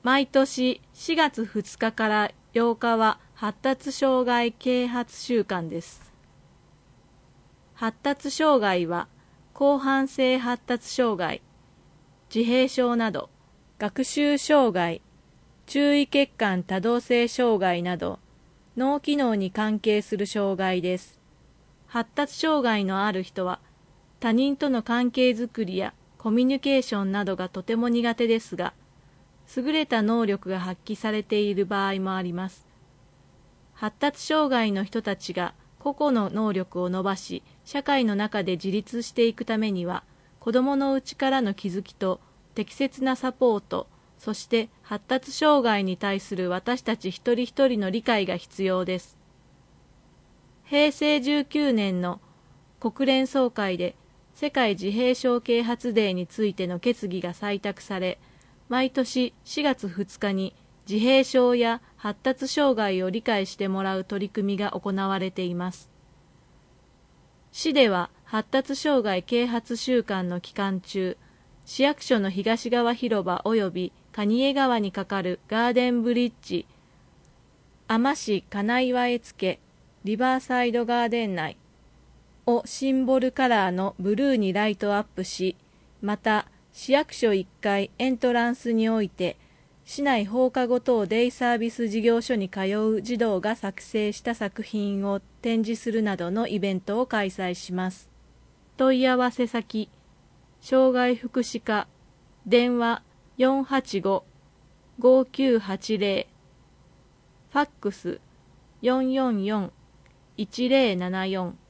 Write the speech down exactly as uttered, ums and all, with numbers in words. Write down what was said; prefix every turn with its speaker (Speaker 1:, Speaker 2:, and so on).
Speaker 1: 毎年しがつふつかからようかは発達障害啓発週間です。発達障害は広汎性発達障害、自閉症など、学習障害、注意欠陥多動性障害など、脳機能に関係する障害です。発達障害のある人は、他人との関係づくりやコミュニケーションなどがとても苦手ですが、優れた能力が発揮されている場合もあります。発達障害の人たちが個々の能力を伸ばし、社会の中で自立していくためには、子どものうちからの気づきと適切なサポート、そして発達障害に対する私たち一人一人の理解が必要です。へいせいじゅうきゅうねんの国連総会で世界自閉症啓発デーについての決議が採択され、毎年しがつふつかに自閉症や発達障害を理解してもらう取り組みが行われています。市では発達障害啓発週間の期間中、市役所の東側広場及び蟹江川に架かるガーデンブリッジ、海士金岩絵付リバーサイドガーデン内をシンボルカラーのブルーにライトアップし、また市役所いっかいエントランスにおいて、市内放課後等デイサービス事業所に通う児童が作成した作品を展示するなどのイベントを開催します。問い合わせ先、障害福祉課、電話 よんはちご ごきゅうはちぜろ、ファックス よんよんよん いちぜろななよん